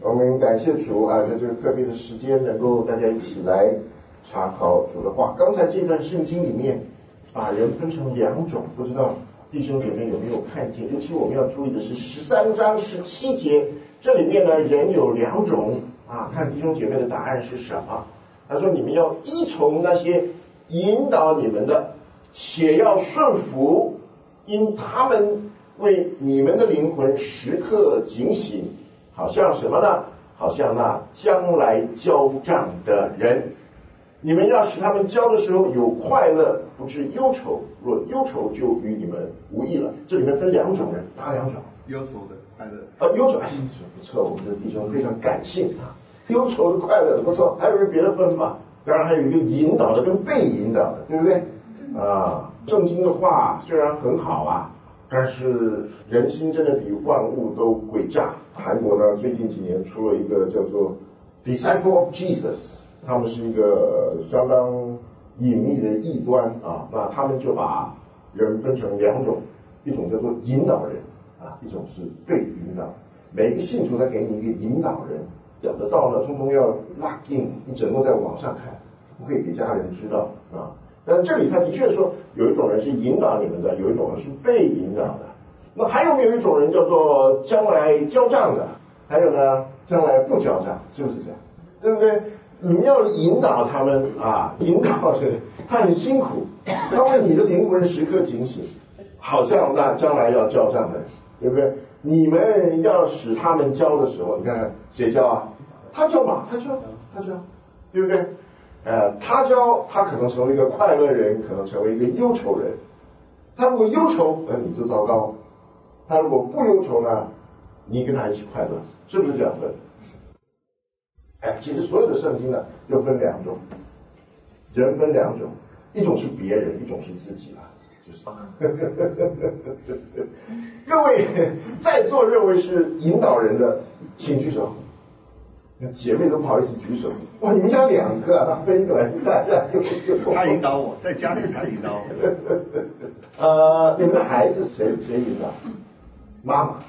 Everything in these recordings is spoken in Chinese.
我们感谢主啊，在这个特别的时间，能够大家一起来查考主的话。刚才这段圣经里面，把人分成两种，不知道弟兄姐妹有没有看见？尤其我们要注意的是13章17节，这里面呢人有两种啊，看弟兄姐妹的答案是什么？他说：你们要依从那些引导你们的，且要顺服，因他们为你们的灵魂时刻警醒。好像什么呢？好像那将来交账的人，你们要使他们交的时候有快乐，不致忧愁。若忧愁，就与你们无益了。这里面分两种人，哪两种？ 忧愁的快乐。 忧愁，不错，我们的弟兄非常感性啊。忧愁的快乐不错，还有别的分法？当然还有一个引导的跟被引导的，对不对？啊，圣经的话虽然很好啊，但是人心真的比万物都诡诈。韩国呢最近几年出了一个叫做 Disciple of Jesus， 他们是一个相当隐秘的异端啊，那他们就把人分成两种，一种叫做引导人啊，一种是被引导。每一个信徒他给你一个引导人，讲的道呢通通要 lock in， 你只能够在网上看，不可以给家人知道啊。但这里他的确说有一种人是引导你们的，有一种人是被引导的。那还有没有一种人叫做将来交账的？还有呢，将来不交账，是不是这样？对不对？你们要引导他们啊，引导人，他很辛苦，他为你的灵魂时刻警醒，好像那将来要交账的，对不对？你们要使他们交的时候，你看谁交啊？他交嘛，他交，对不对？他交，他可能成为一个快乐人，可能成为一个忧愁人。他如果忧愁，你就糟糕。他如果不忧愁呢，你跟他一起快乐，是不是这样分？其实所有的圣经呢，又分两种，人分两种，一种是别人，一种是自己啦，就是各位在座认为是引导人的，请举手。姐妹都不好意思举手，哇，你们家两个啊，分一个来，大家他引导我，在家里他引导我。 你们的孩子谁引导？妈妈。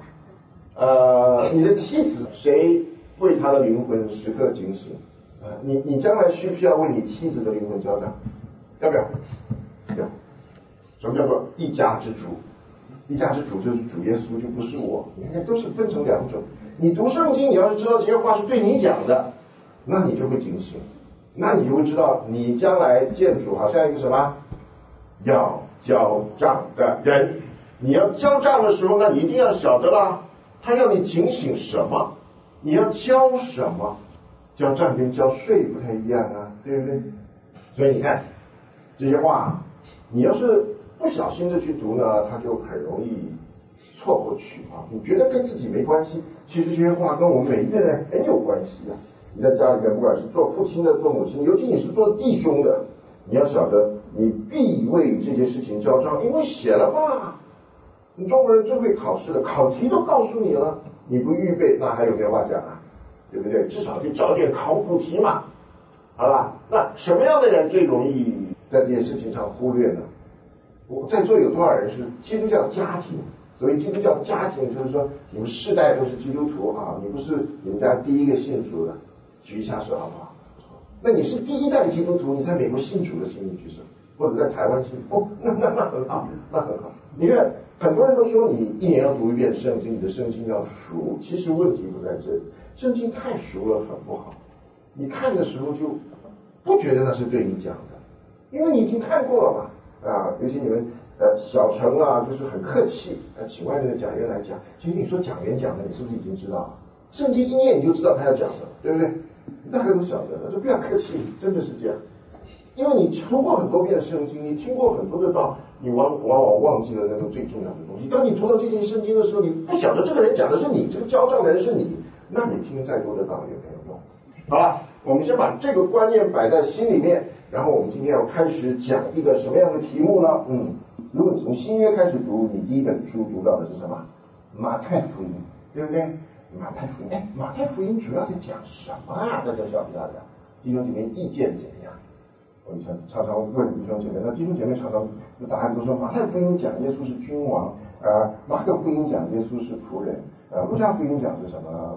你的妻子谁为她的灵魂时刻警醒？你将来需不需要为你妻子的灵魂交账？要不要？要。什么叫做一家之主？一家之主就是主耶稣，就不是我。你看，都是分成两种。你读圣经，你要是知道这些话是对你讲的，那你就会警醒，那你就会知道你将来见主好像一个什么要交账的人。你要交账的时候，那你一定要晓得啦，他要你警醒什么，你要交什么。交账跟交税不太一样啊，对不对？所以你看这些话，你要是不小心的去读呢，他就很容易错过去啊！你觉得跟自己没关系，其实这些话跟我们每一个人很有关系啊！你在家里面，不管是做父亲的、做母亲，尤其你是做弟兄的，你要晓得，你必为这些事情交账，因为写了嘛。你中国人最会考试的，考题都告诉你了，你不预备，那还有没有话讲啊？对不对？至少去找点考古题嘛，好吧？那什么样的人最容易在这件事情上忽略呢？我在座有多少人是基督教家庭？所谓基督教家庭，就是说你们世代都是基督徒啊，你不是你们家第一个信主的，举一下手好不好？那你是第一代基督徒，你在美国信主的，请你举手，或者在台湾信主，那很好，那很好。你看，很多人都说你一年要读一遍圣经，你的圣经要熟，其实问题不在这里，圣经太熟了很不好，你看的时候就不觉得那是对你讲的，因为你已经看过了嘛，尤其你们。小陈啊，就是很客气，请外面的讲员来讲。其实你说讲员讲的，你是不是已经知道了？圣经一念你就知道他要讲什么，对不对？大家都晓得的，就不要客气，真的是这样。因为你读过很多遍圣经，你听过很多的道，你往往忘记了那个最重要的东西。当你读到这件圣经的时候，你不晓得这个人讲的是你，这个交账的人是你，那你听再多的道也没有用。好了，我们先把这个观念摆在心里面，然后我们今天要开始讲一个什么样的题目呢？如果你从新约开始读，你第一本书读到的是什么？马太福音，对不对？马太福音，马太福音主要在讲什么啊？大家需要比较讲，弟兄姐妹意见怎么样？我以前常常问弟兄姐妹，那弟兄姐妹常常的答案都说，马太福音讲耶稣是君王，马可福音讲耶稣是仆人，路加福音讲是什么？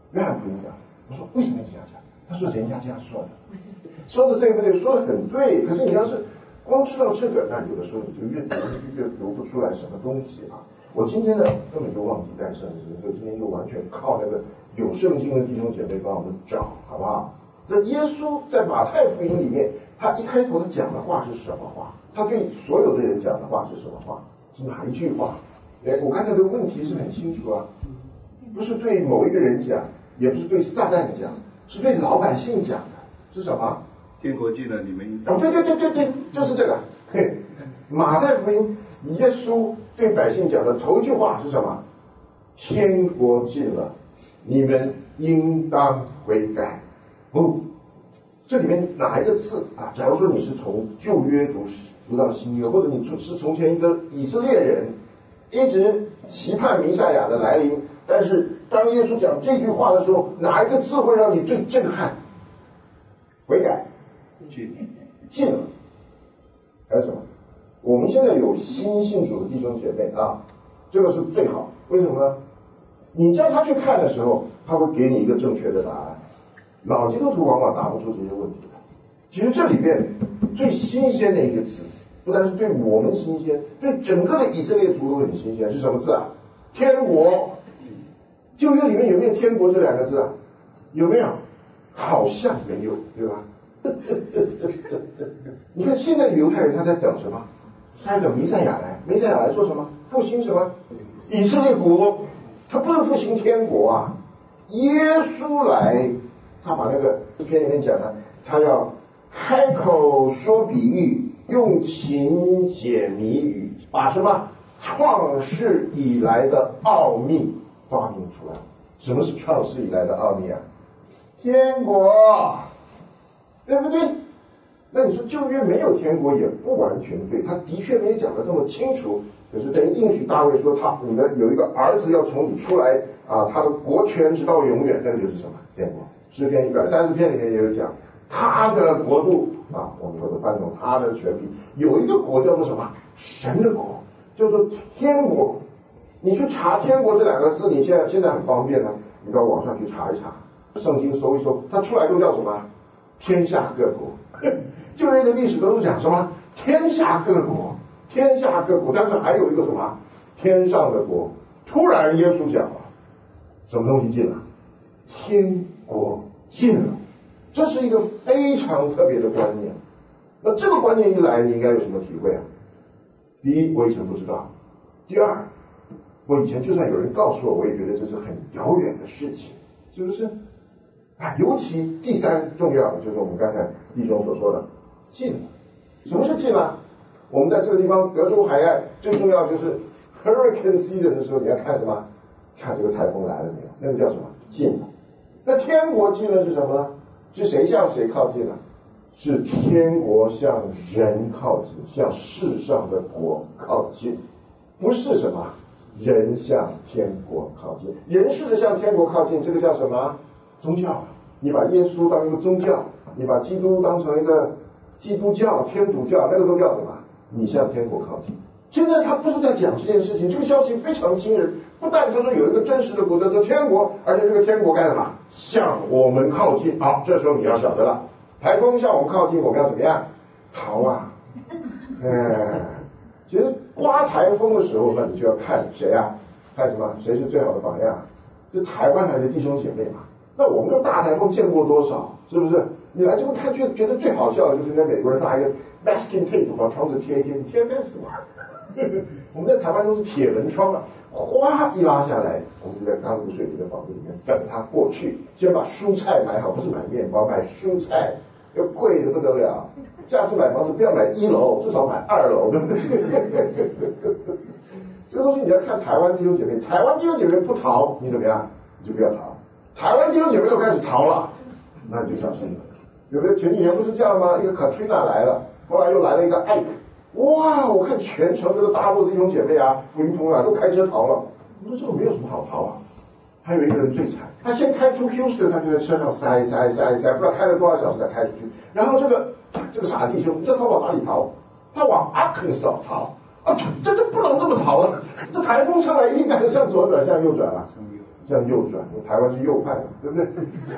约翰福音讲，我说为什么你这样讲？他说人家这样说的，说的对不对？说的很对。可是你要是光知道这个，那有的时候你就越读不出来什么东西啊。我今天呢根本就忘记带圣经，所以今天就完全靠那个有圣经的弟兄姐妹帮我们找，好不好？这耶稣在马太福音里面，他一开头他讲的话是什么话？他对所有的人讲的话是什么话？是哪一句话？我看他的问题是很清楚啊，不是对某一个人讲，也不是对撒旦讲，是对老百姓讲的，是什么？ 天国近了，你们应对，就是这个。嘿，马太福音耶稣对百姓讲的头一句话是什么？天国近了，你们应当悔改。不，这里面哪一个字啊？假如说你是从旧约读到新约，或者你是从前一个以色列人，一直期盼弥赛亚的来临，但是当耶稣讲这句话的时候，哪一个字会让你最震撼？悔改。近了。还有什么？我们现在有新信主的弟兄姐妹啊，这个是最好。为什么呢？你叫他去看的时候，他会给你一个正确的答案。老基督徒往往答不出这些问题来。其实这里边最新鲜的一个字，不但是对我们新鲜，对整个的以色列族都很新鲜，是什么字啊？天国。旧约里面有没有天国这两个字啊？有没有？好像没有，对吧？你看现在犹太人他在等什么？他在等弥赛亚来。弥赛亚来做什么？复兴什么？以色列国。他不是复兴天国啊。耶稣来，他把那个诗篇里面讲的，他要开口说比喻，用情解谜语，把什么创世以来的奥秘发明出来。什么是创世以来的奥秘啊？天国，对不对？那你说旧约没有天国也不完全对，他的确没有讲得这么清楚。可是等于应许大卫说你的有一个儿子要从你出来啊，他的国权直到永远，那个就是什么？天国。诗篇130篇里面也有讲，他的国度啊，我们说的翻成他的权柄，有一个国叫做什么？神的国，叫做天国。你去查天国这两个字，你现在很方便了，你到网上去查一查，圣经搜一搜，它出来都叫什么？天下各国。旧约的历史都是讲什么？天下各国，天下各国，但是还有一个什么？天上的国。突然耶稣讲了，什么东西近了？天国近了。这是一个非常特别的观念。那这个观念一来，你应该有什么体会啊？第一，我以前不知道；第二，我以前就算有人告诉我，我也觉得这是很遥远的事情，是不是？啊，尤其第三重要的就是我们刚才弟兄所说的近了。什么是近了？我们在这个地方德州海岸最重要就是 Hurricane Season 的时候，你要看什么？看这个台风来了没有？那个叫什么？近了。那天国近了是什么呢？是谁向谁靠近了？是天国向人靠近，向世上的国靠近，不是什么人向天国靠近。人试着向天国靠近，这个叫什么？宗教。你把耶稣当一个宗教，你把基督当成一个基督教、天主教，那个都叫什么？你向天国靠近。现在他不是在讲这件事情，这个消息非常惊人。不但他说有一个真实的国叫做天国，而且这个天国干什么？向我们靠近。好，这时候你要晓得了，台风向我们靠近，我们要怎么样？逃啊！其实刮台风的时候，那你就要看谁啊？看什么？谁是最好的榜样？就台湾来的弟兄姐妹嘛。那我们这大台风见过多少？是不是？你来这边看，觉得最好笑的就是那美国人拿一个 masking tape 把窗子贴一贴，你贴干什么？我们在台湾都是铁门窗啊，哗一拉下来，我们就在刚入水泥的房子里面等它过去，先把蔬菜买好，不是买面包，买蔬菜，又贵的不得了。下次买房子不要买1楼，至少买2楼，对不对？这个东西你要看台湾弟兄姐妹，台湾弟兄姐妹不逃，你怎么样？你就不要逃。台湾弟兄姐妹都开始逃了，那你就小心了。有没有前几年不是这样吗？一个 Katrina 来了，后来又来了一个艾克，哇！我看全城这个大陆的弟兄姐妹啊，福音同啊都开车逃了。我说这个没有什么好逃啊。还有一个人最惨，他先开出 Houston， 他就在车上塞，不知道开了多少小时才开出去。然后这个傻弟兄，你知道他往哪里逃？他往 Arkansas 逃。这不能这么逃了，这台风上来一定该向左转向右转了。 这样右转，台湾是右派嘛，对不对？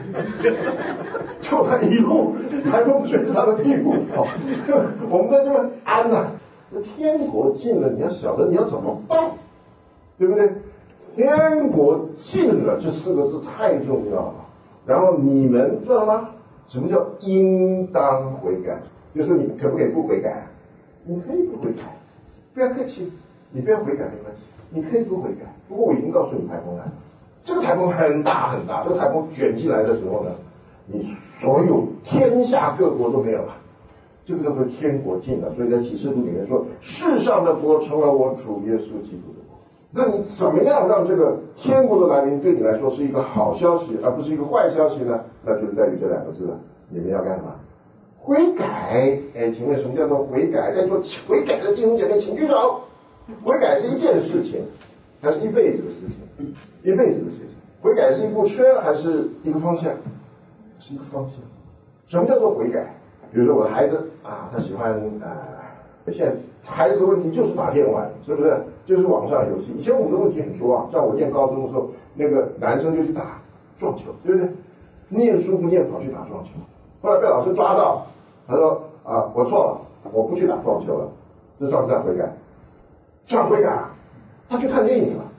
就他一路台风追着他的屁股跑，我们在这边安呐。那天国近了，你要晓得你要怎么办，对不对？天国近了这4个字太重要了。然后你们知道吗？什么叫应当悔改？就是你可不可以不悔改啊？你可以不悔改，不要客气，你不要悔改没关系，你可以不悔改。不过我已经告诉你台风来了，这个台风很大很大，这个台风卷进来的时候呢，你所有天下各国都没有了。这个叫做天国近了，所以在启示录里面说，世上的国成了我主耶稣基督的国。那你怎么样让这个天国的来临对你来说是一个好消息，而不是一个坏消息呢？那就是在于这2个字了，你们要干什么？悔改。哎，请问什么叫做悔改？在做悔改的弟兄姐妹请举手。悔改是一件事情，还是一辈子的事情？一辈子的事情。悔改是一部车还是一个方向？是一个方向。什么叫做悔改？比如说我的孩子啊，他喜欢现在孩子的问题就是打电玩，是不是？就是网上游戏。以前我们的问题很多啊，像我念高中的时候，那个男生就去打撞球，对不对？念书不念，跑去打撞球。后来被老师抓到，他说啊，我错了，我不去打撞球了。这算不算悔改？算悔改，他去看电影了。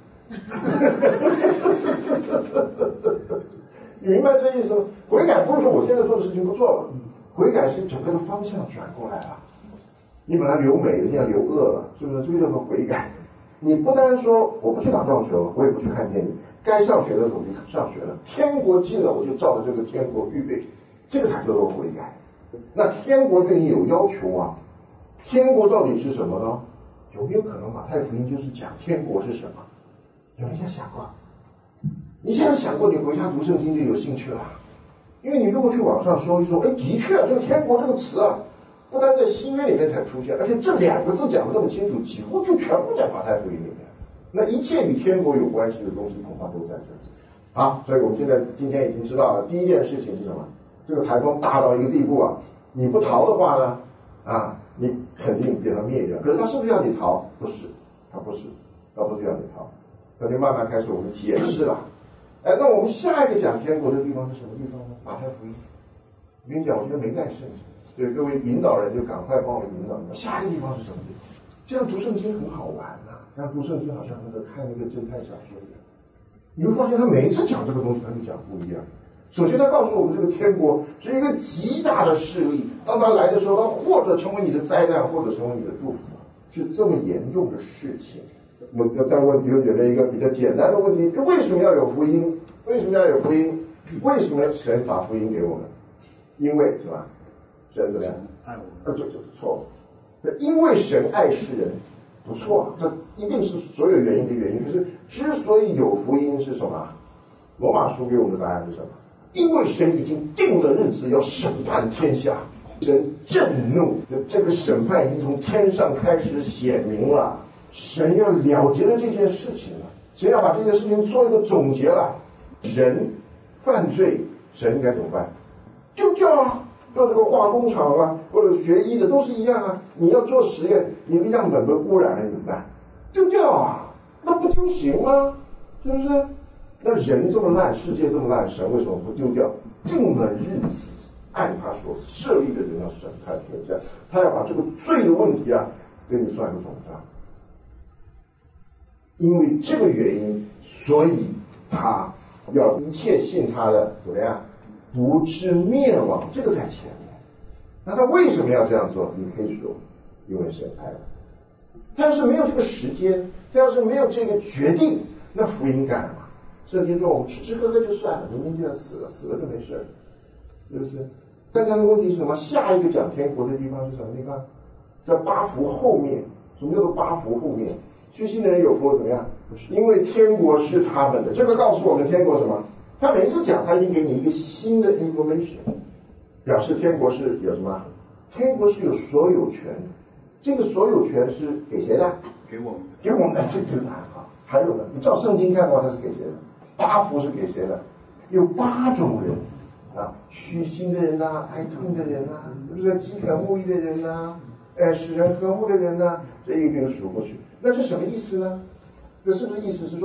你明白这意思吗？悔改不是说我现在做的事情不做了，悔改是整个的方向转过来了。你本来留美的，现在留恶了，是不是？这个叫做悔改。你不单说我不去打撞球了，我也不去看电影，该上学的时候我就上学了，天国近了我就照着这个天国预备，这个才叫做悔改。那天国对你有要求啊，天国到底是什么呢？有没有可能马太福音就是讲天国是什么？有没有想过？你现在想过，你回家读圣经就有兴趣了。因为你如果去网上搜一搜，哎，的确这个天国这个词啊，不但在新约里面才出现，而且这2个字讲得那么清楚，几乎就全部在马太福音里面。那一切与天国有关系的东西恐怕都在这里。好，所以我们今天已经知道了，第一件事情是什么？这个台风大到一个地步啊，你不逃的话呢，你肯定被它灭掉。可是它是不是要你逃？不是，它不是要你逃。那就慢慢开始我们解释了。哎，那我们下一个讲天国的地方是什么地方呢？马太福音。我跟你讲，我觉得没带圣经，对各位引导人就赶快帮我引导。下一个地方是什么地方？这样读圣经很好玩啊，这样读圣经好像看那个侦探小说一样。你会发现他每一次讲这个东西，他就讲不一样。首先，他告诉我们这个天国是一个极大的势力，当他来的时候，他或者成为你的灾难，或者成为你的祝福，是这么严重的事情。我再问弟兄姐妹一个比较简单的问题：为什么要有福音？为什么要有福音？为什么神把福音给我们？因为是吧？神怎么样？ 爱我们。 这错了。因为神爱世人，不错，这一定是所有原因的原因。可是之所以有福音是什么？罗马书给我们的答案是什么？因为神已经定了日子要审判天下，神震怒，这个审判已经从天上开始显明了。神要了结了这件事情了，神要把这件事情做一个总结了。人犯罪，神应该怎么办？丢掉啊！到这个化工厂啊，或者学医的都是一样啊。你要做实验，你的样本被污染了怎么办？丢掉啊！那不就行吗？是不是？那人这么烂，世界这么烂，神为什么不丢掉？定了日子，按他所设立的人要审判天下，他要把这个罪的问题啊，跟你算个总账。因为这个原因，所以他要一切信他的怎么样，不致灭亡，这个在前面。那他为什么要这样做？你可以说，因为神爱了。他要是没有这个时间，他要是没有这个决定，那福音干嘛？圣经说我们吃吃喝喝就算了，明天就要死了，死了就没事了，是不是？大家的问题是什么？下一个讲天国的地方是什么地方？在八福后面。什么叫做八福后面？虚心的人有福怎么样？因为天国是他们的。这个告诉我们天国什么？他每一次讲，他一定给你一个新的 information， 表示天国是有什么？天国是有所有权的。这个所有权是给谁的？ 给我们。 给我们的。这个答案好。还有呢？你照圣经看的话，它是给谁的？八福是给谁的？有8种人啊，虚心的人呐，哀痛的人呐，是不是？饥渴慕义的人呐，使人和睦的人呐，这一个一个数过去。那这什么意思呢？这是不是意思是说，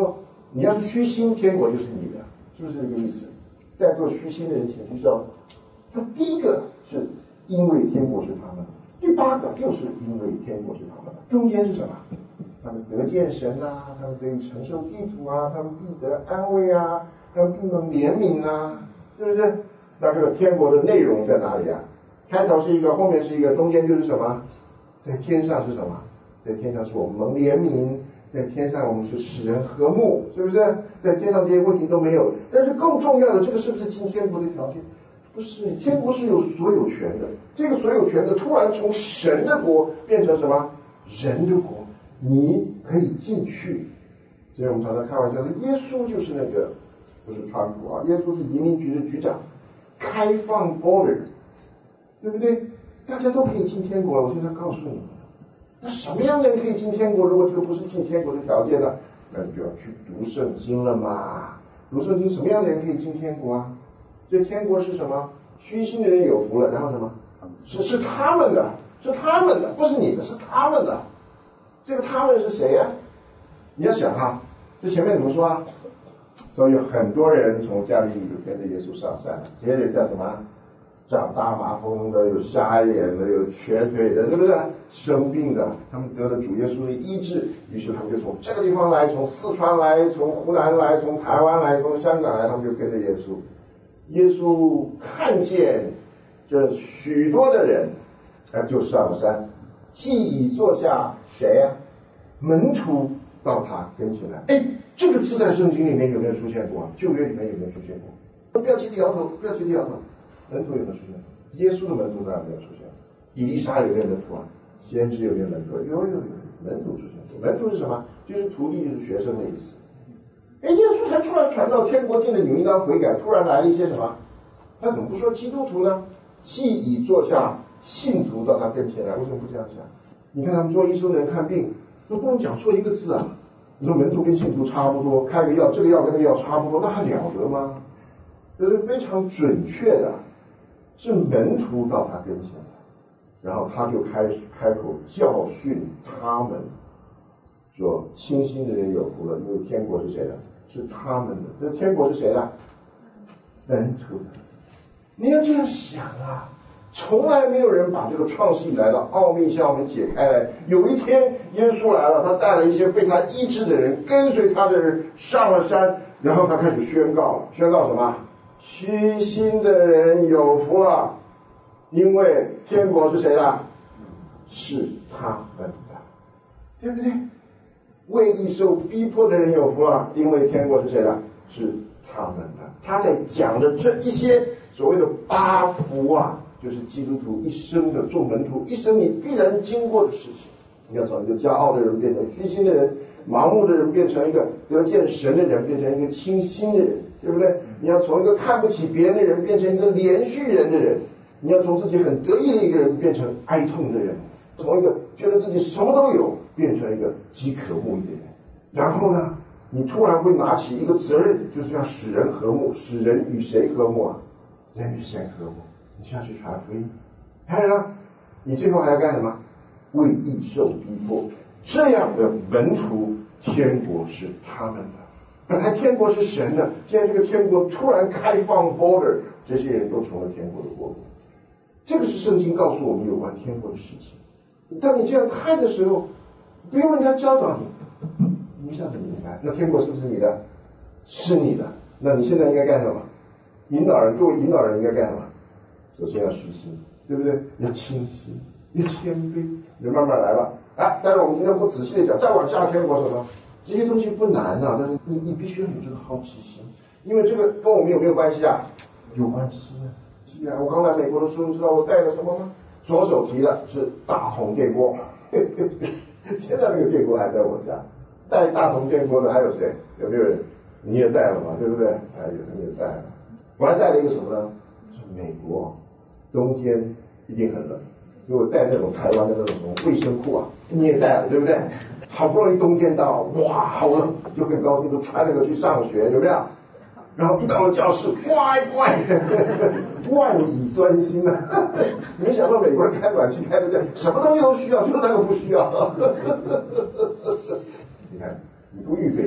你要是虚心，天国就是你的，是不是这个意思？在座虚心的人请举手。他第一个是因为天国是他们的，第八个又是因为天国是他们的，中间是什么？他们得见神啊，他们可以承受地土啊，他们必得安慰啊，他们必能怜悯啊，是不是？那这个天国的内容在哪里啊？开头是一个，后面是一个，中间就是什么？在天上是什么？在天上是我们蒙怜悯，在天上我们是使人和睦，是不是？在天上这些问题都没有。但是更重要的，这个是不是进天国的条件？不是，天国是有所有权的。这个所有权的突然从神的国变成什么？人的国，你可以进去。所以我们常常开玩笑说，耶稣就是那个，不是川普啊，耶稣是移民局的局长，开放 border， 对不对？大家都可以进天国了。我现在告诉你们，那什么样的人可以进天国？如果这个不是进天国的条件呢，那你就要去读圣经了嘛。读圣经，什么样的人可以进天国啊？这天国是什么？虚心的人有福了，然后什么？是他们的，是他们的，不是你的，是他们的。这个他们是谁呀？你要想哈，这前面怎么说啊？所以有很多人从加利利就跟着耶稣上山了，这些人叫什么？长大麻风的，有瞎眼的，有瘸腿的，对不对？生病的，他们得了主耶稣的医治，于是他们就从这个地方来，从四川来，从湖南来，从台湾来，从香港来，他们就跟着耶稣。耶稣看见这许多的人，就上山，既已坐下，谁呀？门徒到他跟前来。哎，这个字在圣经里面有没有出现过？旧约里面有没有出现过？不要集体摇头，不要集体摇头。门徒有没有出现？耶稣的门徒当然没有出现。以利沙有没有门徒啊？先知有没有门徒？有，门徒出现过。门徒是什么？就是徒弟，就是学生的意思。哎，耶稣才出来传道，天国近了，你们应当悔改。突然来了一些什么？他怎么不说基督徒呢？既已坐下，信徒到他跟前来，为什么不这样讲？你看他们做医生的人看病，都不能讲错一个字啊。你说门徒跟信徒差不多，开个药，这个药跟那个药差不多，那还了得吗？这是非常准确的，是门徒到他跟前来，然后他就开口教训他们，说清心的人有福了，因为天国是谁的？是他们的。这天国是谁的？门徒的。你要这样想啊，从来没有人把这个创世以来的奥秘向我们解开来。有一天耶稣来了，他带了一些被他医治的人，跟随他的人上了山，然后他开始宣告了。宣告什么？虚心的人有福了，因为天国是谁的？是他们的，对不对？为义受逼迫的人有福了，因为天国是谁的？是他们的。他在讲的这一些所谓的八福啊，就是基督徒一生的做门徒，一生你必然经过的事情。你要从一个骄傲的人变成虚心的人，盲目的人变成一个得见神的人，变成一个清心的人，对不对？你要从一个看不起别人的人变成一个怜恤人的人，你要从自己很得意的一个人变成哀痛的人，从一个觉得自己什么都有变成一个饥渴慕义的人。然后呢，你突然会拿起一个责任，就是要使人和睦。使人与谁和睦啊？人与神和睦。你下去传福音，还有呢，你最后还要干什么？为义受逼迫。这样的门徒，天国是他们的。本来天国是神的，现在这个天国突然开放 border， 这些人都成了天国的国民。这个是圣经告诉我们有关天国的事情。当你这样看的时候，不用人家教导你，你一下子明白，那天国是不是你的？是你的。那你现在应该干什么？引导人，作为引导人应该干什么？首先要虚心，对不对？要清心，要谦卑，你就慢慢来吧。但是我们今天不仔细的讲，再往下天国什么？这些东西不难的，但是你必须要有这个好奇心，因为这个跟我们有没有关系啊？有关系啊！是啊，我刚来美国的时候，你知道我带了什么吗？左手提的是大同电锅，现在那个电锅还在我家。带大同电锅的还有谁？有没有人？你也带了嘛，对不对？有人也带了。我还带了一个什么呢？是美国冬天一定很冷，所以我带那种台湾的那种卫生裤啊，你也带了，对不对？好不容易冬天到，哇，好冷，就很高兴，就穿那个去上学，有没有？然后一到了教室，乖，万蚁专心啊！没想到美国人开暖气开的这样，什么东西都需要，就那个不需要。你看，你不预备就这样，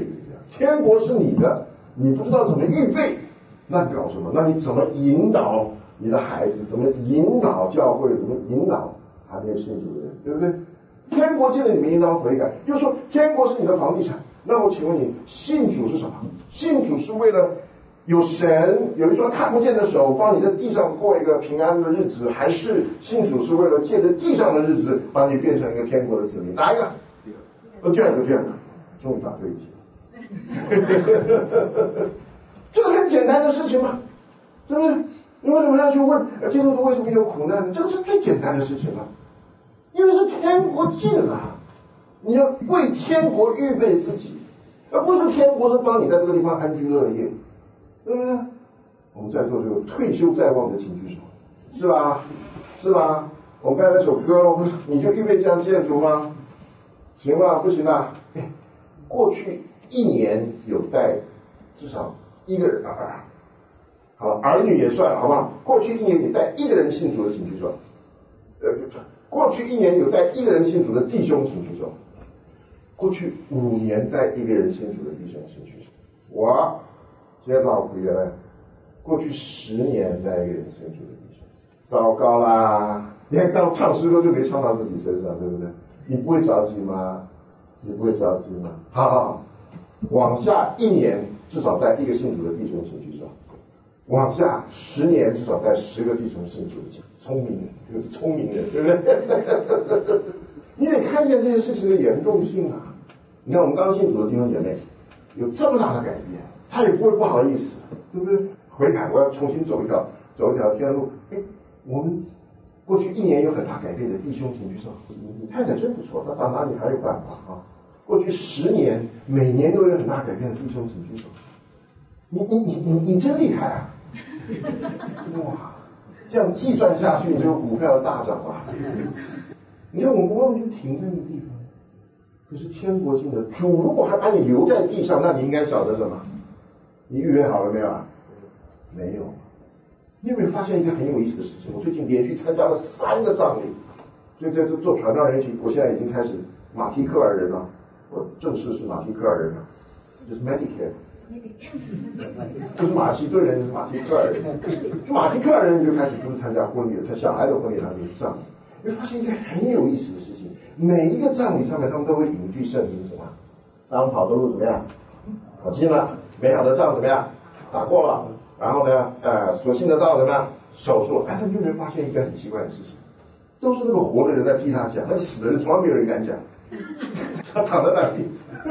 天国是你的，你不知道怎么预备，那搞什么？那你怎么引导你的孩子？怎么引导教会？怎么引导还没有信主的人？对不对？天国进了你们应当悔改，又说天国是你的房地产。那我请问你，信主是什么？信主是为了有神有一双看不见的手帮你在地上过一个平安的日子，还是信主是为了借着地上的日子把你变成一个天国的子民？哪一个？第二个，终于答对题了。这个很简单的事情嘛，对不对？你为什么要去问基督徒为什么有苦难呢？这个是最简单的事情了，因为是天国近了，你要为天国预备自己，而不是天国是帮你在这个地方安居乐业，对不对？我们在座就有退休在望的，请举手，是吧？是吧？我们刚才那首歌，你就预备这样建筑吗？行吧？不行啊！过去一年有带至少一个人啊，好，儿女也算了，好不好？过去一年你带一个人信主的，请举手。过去一年有带一个人信主的弟兄，请举手。过去5年带一个人信主的弟兄，请举手。我今天老回来，过去10年带一个人信主的弟兄，糟糕啦！你看刚唱诗歌就没唱到自己身上，对不对？你不会着急吗？你不会着急吗？好，往下1年至少带一个信主的弟兄，请举手。往下10年至少带10个弟兄信主的，聪明人就是聪明人，对不对？你得看见这些事情的严重性啊！你看我们刚信主的弟兄姐妹有这么大的改变，他也不会不好意思，对不对？悔改，我要重新走一条天路。我们过去1年有很大改变的弟兄，请举手。你太太真不错，他到哪里还有办法啊？过去10年每年都有很大改变的弟兄，请举手。你真厉害啊！哇，这样计算下去，你就股票大涨啊！你看我们就停在那个地方。可是天国性的主如果还把你留在地上，那你应该晓得什么？你预备好了没有啊？没有。你有没有发现一个很有意思的事情？我最近连续参加了3个葬礼，所以在这做传道人群，我现在已经开始马提克尔人了，我正式是马提克尔人了，就是 Medicare。不是马其顿人，是马提克尔人。马提克尔人就开始不是参加婚礼了，小孩的婚礼他们是葬礼。你会发现一个很有意思的事情，每一个葬礼上面他们都会引一句圣经，什么？当跑的路怎么样？跑近了。美好的仗怎么样？打过了。然后呢，所信的道怎么样？守住了。他们就能发现一个很奇怪的事情，都是那个活的人在替他讲，那个死的人从来没有人敢讲，他躺在那里。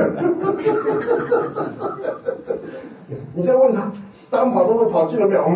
你再问他，当跑的路跑近了没有？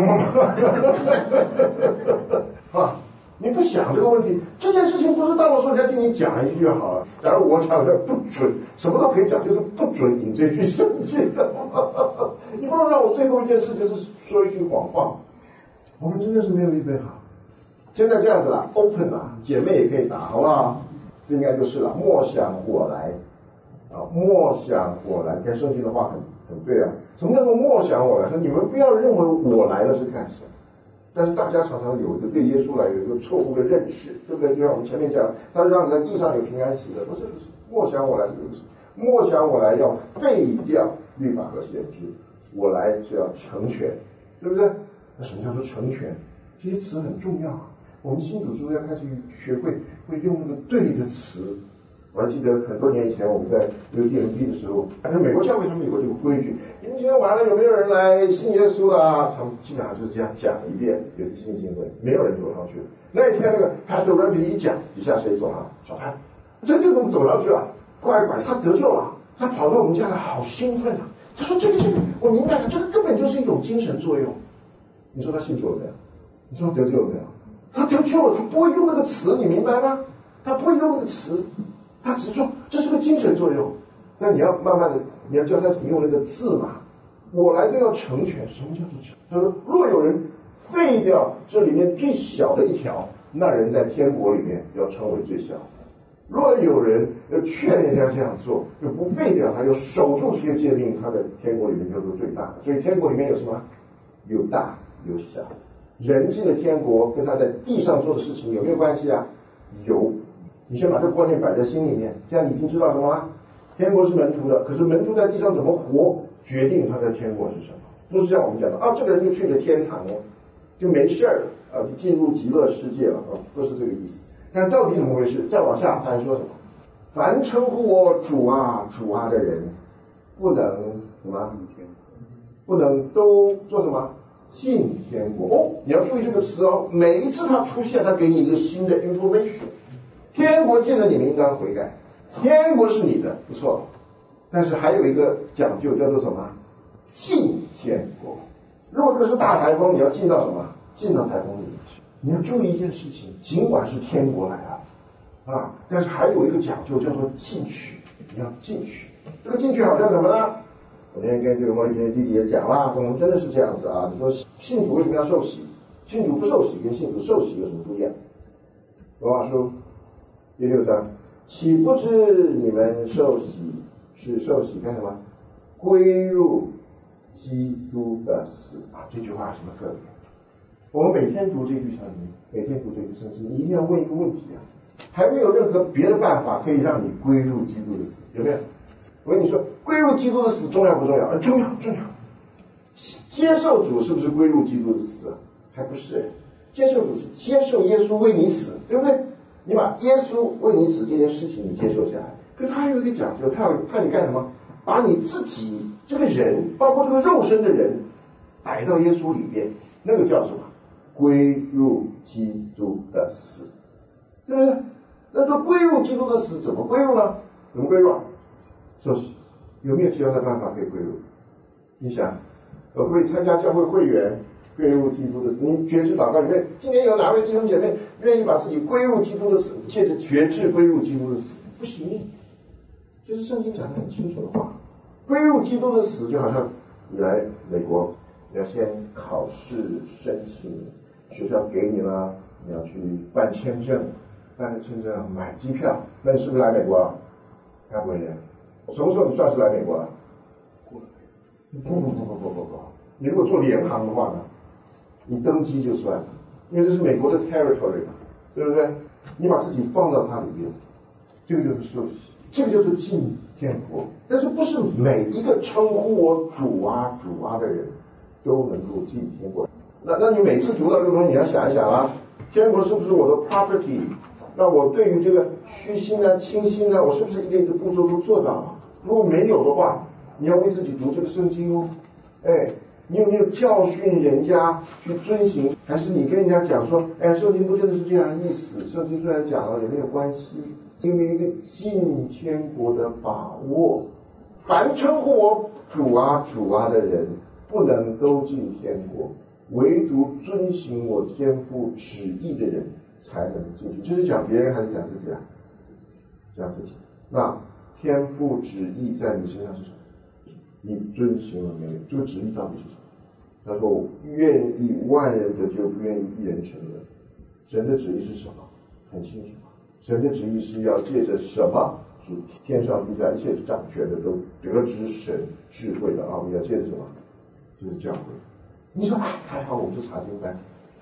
啊，你不想这个问题，这件事情不是到了时候人家听你讲一句就好了。假如我讲的不准，什么都可以讲，就是不准引这句圣经的。你不能让我最后一件事就是说一句谎话。我们真的是没有预备好。现在这样子啦 ，open 啦，姐妹也可以打，好不好？这应该就是了。莫想我来。莫想我来，跟圣经的话很对啊。什么叫做莫想我来？说你们不要认为我来了是干什么？但是大家常常有一个对耶稣来有一个错误的认识，对不对？就像我们前面讲，他让你在地上有平安喜乐，不是。莫想我来是不是？莫想我来要废掉律法和先知，我来是要成全，对不对？那什么叫做成全？这些词很重要啊。我们新主之后要开始学会用那个对的词。我还记得很多年以前我们在UDMB 的时候，反正美国教会他们有个这个规矩，你们今天完了有没有人来信耶稣啊？他们基本上就是这样讲一遍，有一次信心会，没有人走上去了。那一天那个 Pastor Rampy 一讲，底下谁走上？小潘，真就这么走上去了，乖，他得救了，他跑到我们家来，好兴奋啊！他说这个，我明白了，这个根本就是一种精神作用。你说他信主了没有？你说他得救了没有？他得救了，他不会用那个词，你明白吗？他不会用那个词。他只是说这是个精神作用，那你要慢慢的，你要教他怎么用那个字嘛。我来都要成全，什么叫做成？他说，若有人废掉这里面最小的一条，那人在天国里面要称为最小。若有人要劝人家这样做，就不废掉他，要守住这些诫命，他在天国里面就是最大的。所以天国里面有什么？有大有小。人进了天国，跟他在地上做的事情有没有关系啊？有。你先把这个观念摆在心里面，这样你已经知道什么了？ 天国是门徒的，可是门徒在地上怎么活，决定他在天国是什么。不是像我们讲的啊，这个人就去了天堂了，就没事儿啊，就进入极乐世界了啊，不是这个意思。但到底怎么回事？再往下他还说什么？凡称呼我主啊主啊的人，不能什么？不能都做什么？进天国哦，你要注意这个词哦，每一次它出现，它给你一个新的 information。天国见了你们应当悔改，天国是你的，不错。但是还有一个讲究叫做什么？进天国。如果这个是大台风，你要进到什么？进到台风里面去。你要注意一件事情，尽管是天国来啊，但是还有一个讲究叫做进去，你要进去。这个进去好像什么呢？我那天跟这个莫里天弟弟也讲了，我们真的是这样子啊。你说信主为什么要受洗？信主不受洗跟信主受洗有什么不一样？罗马书第6章，岂不知你们受洗是受洗干什么？归入基督的死啊！这句话有什么特别？我们每天读这句圣经，每天读这句圣经，你一定要问一个问题啊，还没有任何别的办法可以让你归入基督的死，有没有？我跟你说，归入基督的死重要不重要？重要。接受主是不是归入基督的死？还不是。接受主是接受耶稣为你死，对不对？你把耶稣为你死这件事情你接受下来，可是他还有一个讲究，他要你干什么？把你自己这个人，包括这个肉身的人，摆到耶稣里边，那个叫什么？归入基督的死，对不对？那这归入基督的死怎么归入呢？怎么归入啊？受洗。有没有其他的办法可以归入？你想，可不可以参加教会会员归入基督的死？你决志祷告里面，今天有哪位弟兄姐妹愿意把自己归入基督的死，借着决志归入基督的死？不行，这是圣经讲得很清楚的话。归入基督的死，就好像你来美国，你要先考试申请，学校给你了，你要去办签证，办了签证买机票，那你是不是来美国啊？该不会的。什么时候你算是来美国了？不，你如果做联航的话呢，你登机就算了，因为这是美国的 territory 嘛，对不对？你把自己放到它里面，这个就是受洗，这个就是进天国。但是不是每一个称呼我主啊主啊的人都能够进天国？那你每次读到这个东西，你要想一想啊，天国是不是我的 property？ 那我对于这个虚心啊、清心啊，我是不是一个一个步骤都做到了？如果没有的话，你要为自己读这个圣经哦。你有没有教训人家去遵行？还是你跟人家讲说，圣经不真的是这样的意思？圣经虽然讲了，也没有关系，因为一个进天国的把握。凡称呼我主啊主啊的人，不能都进天国，唯独遵行我天父旨意的人才能进去。这是讲别人还是讲自己啊？讲自己。那天父旨意在你身上是什么？你遵行了没有？这个旨意到底是什么？他说愿意万人得救，不愿意一人成人。神的旨意是什么？很清楚。神的旨意是要借着什么？是天上地下一切掌权的都得知神智慧的奥秘，要借着什么？就是教会。你说还好我们是查经班。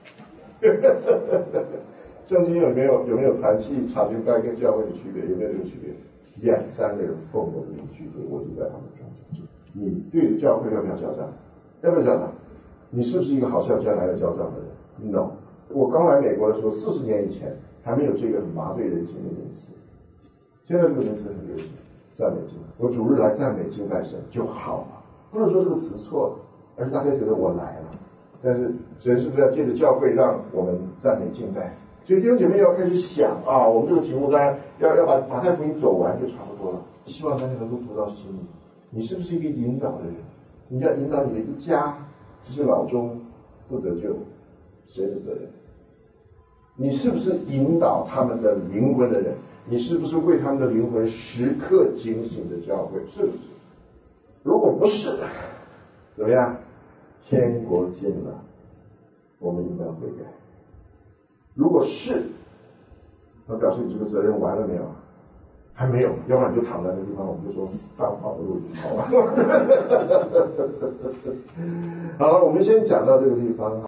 圣经有没有谈起查经班跟教会的区别？有没有这个区别？2-3个人奉我的名聚会，我就在他们中间。你对教会要不要交账？要不要交账？你是不是一个好像将来要交账的人 ？No。我刚来美国的时候，40年以前还没有这个麻醉人心的名词，现在这个名词很流行，赞美敬拜。我主日来赞美敬拜神就好了，不是说这个词错了，而是大家觉得我来了。但是神是不是要借着教会让我们赞美敬拜？所以弟兄姐妹要开始想啊，我们这个题目当然要把马太福音走完就差不多了。希望大家能够读到心里。你是不是一个引导的人？你要引导你的一家，这是老中不得救，谁的责任？你是不是引导他们的灵魂的人？你是不是为他们的灵魂时刻警醒的教会？是不是？如果不是，怎么样？天国近了，我们应当悔改。如果是，那表示你这个责任完了没有？还没有，要不然你就躺在那地方，我们就说放跑的路已经跑完了。好了，我们先讲到这个地方。